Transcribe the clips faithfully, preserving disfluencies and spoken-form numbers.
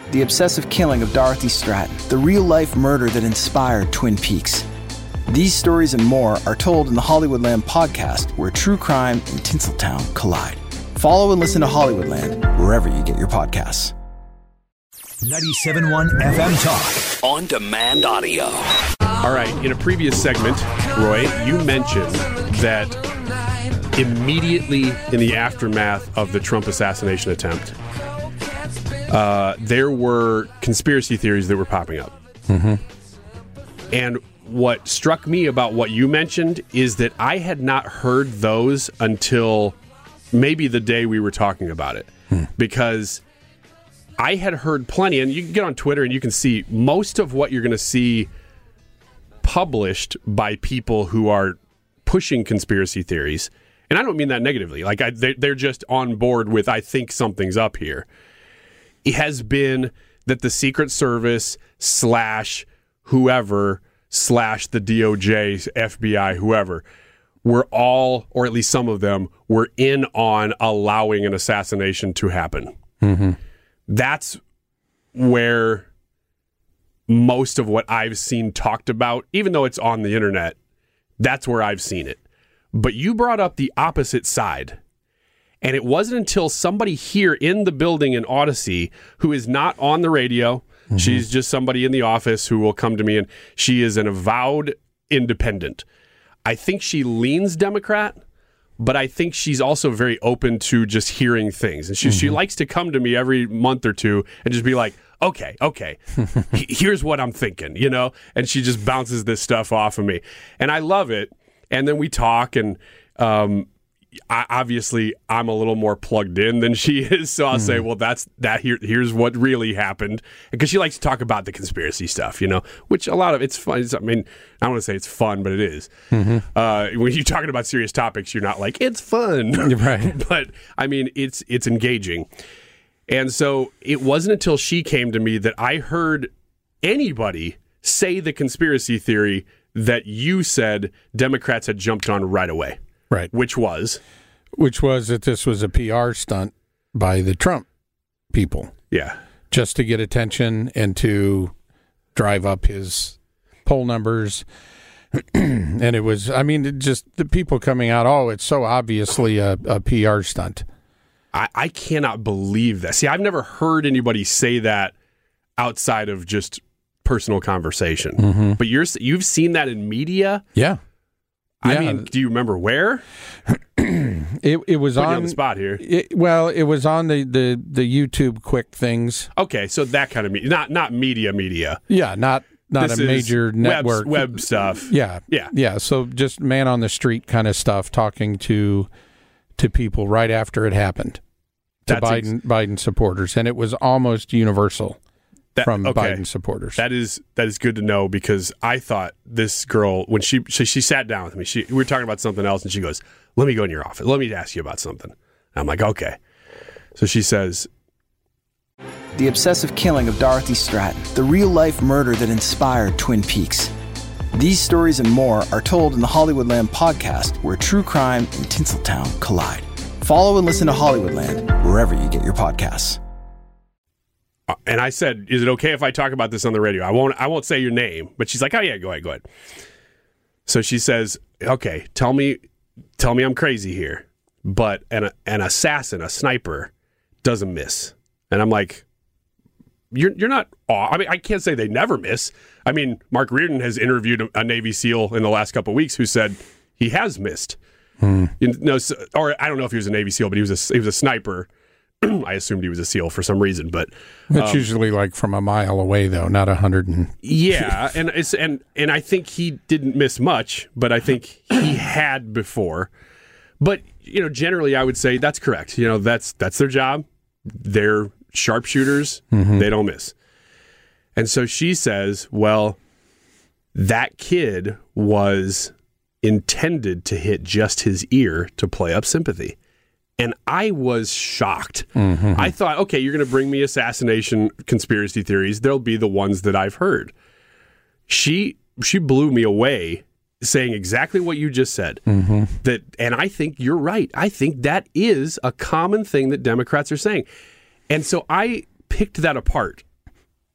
The obsessive killing of Dorothy Stratton, the real-life murder that inspired Twin Peaks. These stories and more are told in the Hollywoodland podcast, where true crime and Tinseltown collide. Follow and listen to Hollywoodland wherever you get your podcasts. ninety-seven point one F M Talk. On demand audio. All right, in a previous segment, Roy, you mentioned that immediately in the aftermath of the Trump assassination attempt, uh, there were conspiracy theories that were popping up. Mm-hmm. And what struck me about what you mentioned is that I had not heard those until maybe the day we were talking about it. Hmm. Because I had heard plenty, and you can get on Twitter and you can see most of what you're going to see published by people who are pushing conspiracy theories. And I don't mean that negatively. Like, I, they, they're just on board with, I think something's up here. It has been that the Secret Service slash whoever slash the D O J, F B I, whoever, were all, or at least some of them, were in on allowing an assassination to happen. Mm-hmm. That's where most of what I've seen talked about, even though it's on the internet, that's where I've seen it. But you brought up the opposite side. And it wasn't until somebody here in the building in Odyssey, who is not on the radio, mm-hmm. she's just somebody in the office who will come to me, and she is an avowed independent. I think she leans Democrat, but I think she's also very open to just hearing things. And she, mm-hmm. she likes to come to me every month or two and just be like, okay, okay, here's what I'm thinking, you know? And she just bounces this stuff off of me. And I love it. And then we talk, and um, I, obviously I'm a little more plugged in than she is. So I'll mm-hmm. say, well, that's that. Here, here's what really happened. Because she likes to talk about the conspiracy stuff, you know, which a lot of it's fun. It's, I mean, I don't want to say it's fun, but it is. Mm-hmm. Uh, when you're talking about serious topics, you're not like, it's fun. Right. But I mean, it's it's engaging. And so it wasn't until she came to me that I heard anybody say the conspiracy theory that you said Democrats had jumped on right away. Right. Which was? Which was that this was a P R stunt by the Trump people. Yeah. Just to get attention and to drive up his poll numbers. And it was, I mean, it just the people coming out, oh, it's so obviously a, a P R stunt. I, I cannot believe that. See, I've never heard anybody say that outside of just personal conversation. Mm-hmm. But you're you've seen that in media? Yeah. I yeah. mean, do you remember where? it it was Put on, you on the spot here. It, well, it was on the, the, the YouTube quick things. Okay, so that kind of media, not not media media. Yeah, not not this a major network. Web, web stuff. Yeah. Yeah. Yeah, so just man on the street kind of stuff, talking to to people right after it happened. To That's Biden ex- Biden supporters, and it was almost universal. That, from okay. Biden supporters. That is that is good to know, because I thought this girl, when she she, she sat down with me, she we were talking about something else, and she goes, "Let me go in your office. Let me ask you about something." And I'm like, "Okay." So she says, The obsessive killing of Dorothy Stratton, the real-life murder that inspired Twin Peaks. These stories and more are told in the Hollywoodland podcast, where true crime and Tinseltown collide. Follow and listen to Hollywoodland wherever you get your podcasts. and I said, "Is it okay if I talk about this on the radio? I won't. I won't say your name." But she's like, "Oh yeah, go ahead, go ahead." So she says, "Okay, tell me, tell me I'm crazy here, but an an assassin, a sniper, doesn't miss." And I'm like, "You're you're not." I mean, I can't say they never miss. I mean, Mark Reardon has interviewed a, a Navy SEAL in the last couple of weeks who said he has missed. Hmm. You know, so, or I don't know if he was a Navy SEAL, but he was a he was a sniper. I assumed he was a SEAL for some reason, but it's um, usually like from a mile away, though, not a hundred and yeah, and it's and and I think he didn't miss much, but I think he had before. But you know, generally, I would say that's correct. You know, that's that's their job. They're sharpshooters. Mm-hmm. They don't miss. And so she says, "Well, that kid was intended to hit just his ear to play up sympathy." And I was shocked. Mm-hmm. I thought, okay, you're going to bring me assassination conspiracy theories. They'll be the ones that I've heard. She she blew me away, saying exactly what you just said. Mm-hmm. That, and I think you're right. I think that is a common thing that Democrats are saying. And so I picked that apart.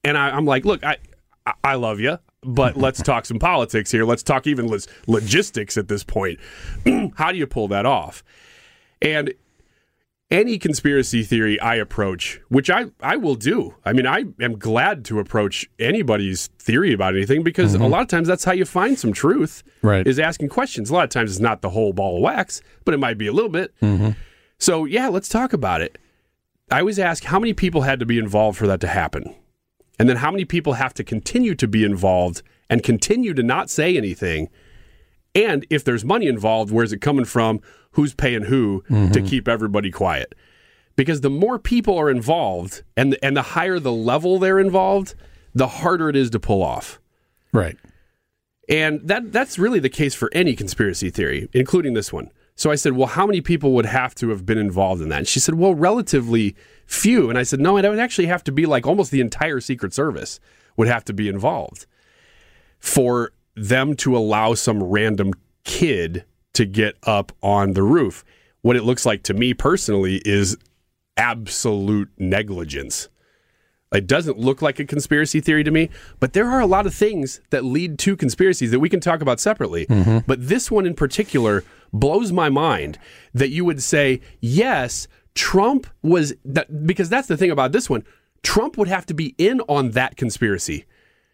and I, I'm like, look, I, I love you, but let's talk some politics here. Let's talk even log- logistics at this point. How do you pull that off? And any conspiracy theory I approach, which I, I will do. I mean, I am glad to approach anybody's theory about anything because mm-hmm. a lot of times that's how you find some truth, right. is asking questions. A lot of times it's not the whole ball of wax, but it might be a little bit. Mm-hmm. So, yeah, let's talk about it. I always ask how many people had to be involved for that to happen? And then how many people have to continue to be involved and continue to not say anything? And if there's money involved, where's it coming from? Who's paying who mm-hmm. to keep everybody quiet? Because the more people are involved and the, and the higher the level they're involved, the harder it is to pull off. Right. And that that's really the case for any conspiracy theory, including this one. So I said, well, how many people would have to have been involved in that? And she said, well, relatively few. And I said, no, it would actually have to be like almost the entire Secret Service would have to be involved for them to allow some random kid to get up on the roof. What it looks like to me personally is absolute negligence. It doesn't look like a conspiracy theory to me, but there are a lot of things that lead to conspiracies that we can talk about separately. Mm-hmm. But this one in particular blows my mind that you would say, yes, Trump was, that, because that's the thing about this one. Trump would have to be in on that conspiracy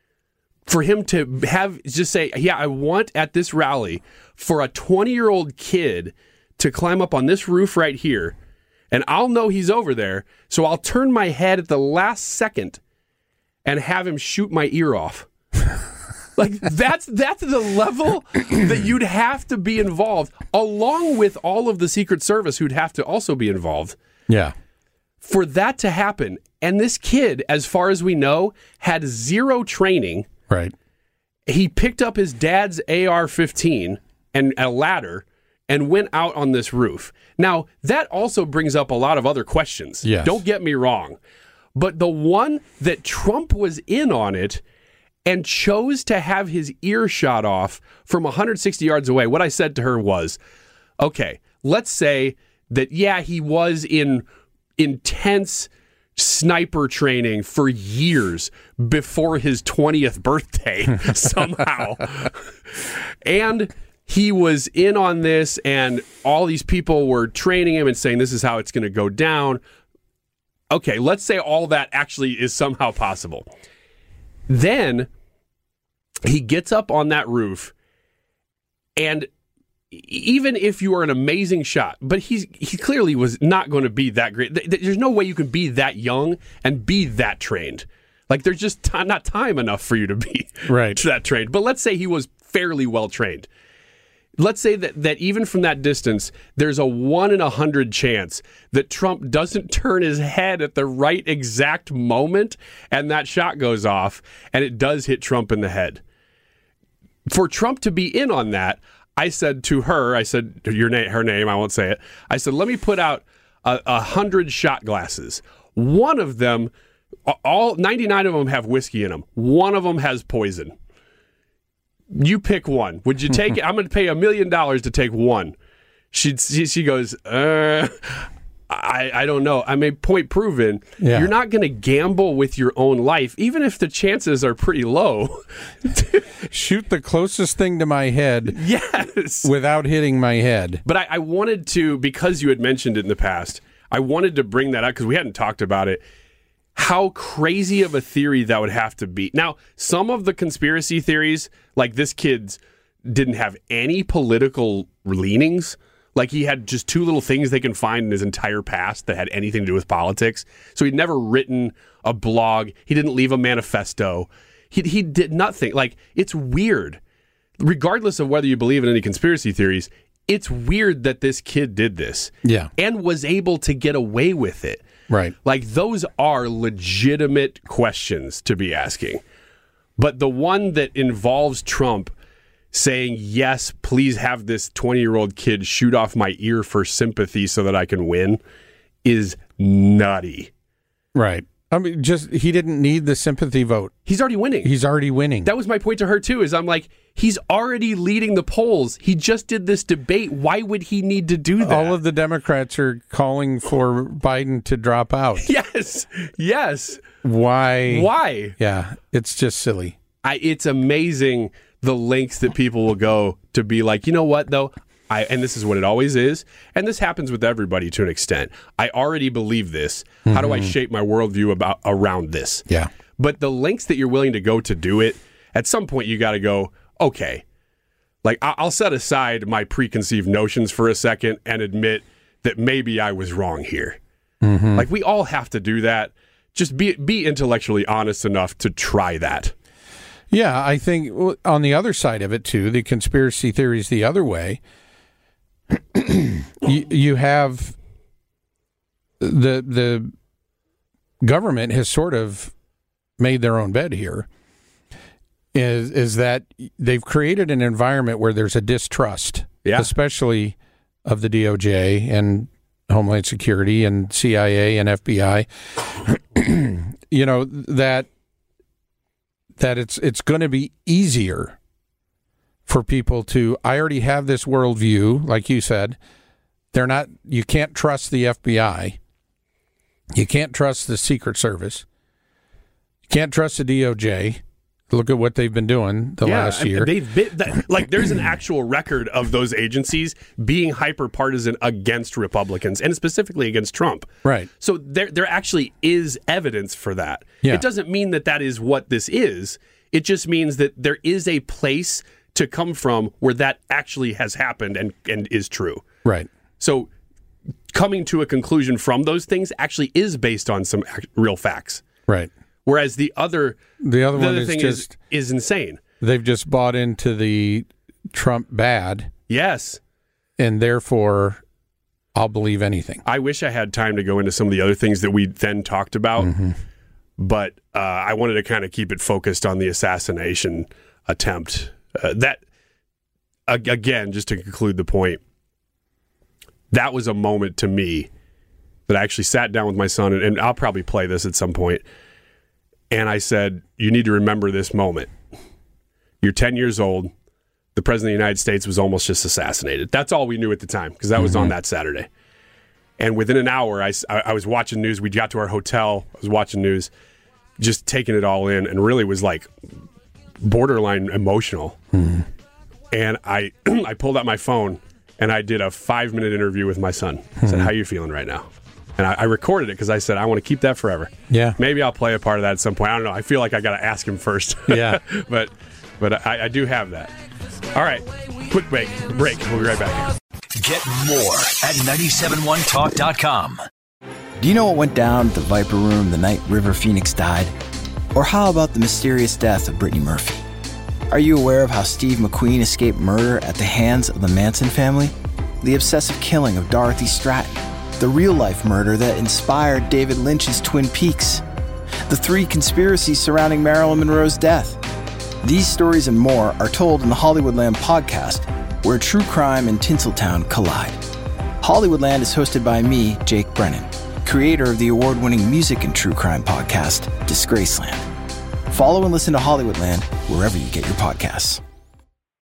for him to have, just say, yeah, I want at this rally for a twenty-year-old kid to climb up on this roof right here, and I'll know he's over there, so I'll turn my head at the last second and have him shoot my ear off. Like, that's that's the level that you'd have to be involved, along with all of the Secret Service who'd have to also be involved. Yeah. For that to happen. And this kid, as far as we know, had zero training. Right. He picked up his dad's A R fifteen and a ladder and went out on this roof. Now, that also brings up a lot of other questions. Yes. Don't get me wrong. But the one that Trump was in on it and chose to have his ear shot off from one hundred sixty yards away, what I said to her was, okay, let's say that, yeah, he was in intense sniper training for years before his twentieth birthday somehow. And he was in on this, and all these people were training him and saying this is how it's going to go down. Okay, let's say all that actually is somehow possible. Then he gets up on that roof, and even if you are an amazing shot, but he's he clearly was not going to be that great. There's no way you can be that young and be that trained. Like, there's just t- not time enough for you to be right. that trained. But let's say he was fairly well trained. Let's say that, that even from that distance, there's a one in a hundred chance that Trump doesn't turn his head at the right exact moment, and that shot goes off, and it does hit Trump in the head. For Trump to be in on that, I said to her, I said, your name, her name, I won't say it. I said, let me put out a, a hundred shot glasses. One of them, all ninety-nine of them have whiskey in them. One of them has poison. You pick one. Would you take it? I'm going to pay a million dollars to take one. She she, she goes, uh, I, I don't know. I mean, point proven. Yeah. You're not going to gamble with your own life, even if the chances are pretty low. Shoot the closest thing to my head. Yes. Without hitting my head. But I, I wanted to, because you had mentioned it in the past, I wanted to bring that up because we hadn't talked about it. How crazy of a theory that would have to be. Now, some of the conspiracy theories, like this kid's, didn't have any political leanings. Like, he had just two little things they can find in his entire past that had anything to do with politics. So he'd never written a blog. He didn't leave a manifesto. He he did nothing. Like, it's weird. Regardless of whether you believe in any conspiracy theories, it's weird that this kid did this. Yeah. And was able to get away with it. Right. Like, those are legitimate questions to be asking. But the one that involves Trump saying, yes, please have this twenty-year-old kid shoot off my ear for sympathy so that I can win, is nutty. Right. I mean, just he didn't need the sympathy vote. He's already winning. He's already winning. That was my point to her, too, is I'm like, he's already leading the polls. He just did this debate. Why would he need to do that? All of the Democrats are calling for Biden to drop out. Yes. Yes. Why? Why? Yeah, it's just silly. I, it's amazing the lengths that people will go to be like, you know what, though? I, and this is what it always is, and this happens with everybody to an extent. I already believe this. Mm-hmm. How do I shape my worldview about around this? Yeah. But the lengths that you're willing to go to do it, at some point you got to go, okay, like I, I'll set aside my preconceived notions for a second and admit that maybe I was wrong here. Mm-hmm. Like we all have to do that. Just be be intellectually honest enough to try that. Yeah, I think on the other side of it, too, the conspiracy theories the other way, you, you have the the government has sort of made their own bed here, is is that they've created an environment where there's a distrust, yeah. especially of the D O J and Homeland Security and C I A and F B I, you know, that that it's it's going to be easier for people to, I already have this worldview, like you said. They're not, you can't trust the F B I. You can't trust the Secret Service. You can't trust the D O J. Look at what they've been doing the yeah, last year. They've been, that, like, there's an actual record of those agencies being hyper-partisan against Republicans, and specifically against Trump. Right. So there, there actually is evidence for that. Yeah. It doesn't mean that that is what this is. It just means that there is a place to come from where that actually has happened and, and is true. Right. So coming to a conclusion from those things actually is based on some real facts. Right. Whereas the other the other the one other is thing just is, is insane. They've just bought into the Trump bad. Yes. And therefore I'll believe anything. I wish I had time to go into some of the other things that we then talked about, mm-hmm. but uh, I wanted to kind of keep it focused on the assassination attempt. Uh, that, again, just to conclude the point, that was a moment to me that I actually sat down with my son, and, and I'll probably play this at some point, and I said, you need to remember this moment. You're ten years old. The President of the United States was almost just assassinated. That's all we knew at the time, because that mm-hmm. was on that Saturday. And within an hour, I, I was watching news. We got to our hotel. I was watching news, just taking it all in, and really was like borderline emotional. Mm-hmm. And I I pulled out my phone and I did a five minute interview with my son. I said, how are you feeling right now? And I, I recorded it because I said, I want to keep that forever. Yeah. Maybe I'll play a part of that at some point. I don't know. I feel like I got to ask him first. Yeah. but but I, I do have that. All right. Quick break. Break. We'll be right back. Get more at nine seven one talk dot com. Do you know what went down at the Viper Room the night River Phoenix died? Or how about the mysterious death of Brittany Murphy? Are you aware of how Steve McQueen escaped murder at the hands of the Manson family? The obsessive killing of Dorothy Stratton? The real-life murder that inspired David Lynch's Twin Peaks? The three conspiracies surrounding Marilyn Monroe's death? These stories and more are told in the Hollywoodland podcast, where true crime and Tinseltown collide. Hollywoodland is hosted by me, Jake Brennan, creator of the award-winning music and true crime podcast, Disgraceland. Follow and listen to Hollywoodland wherever you get your podcasts.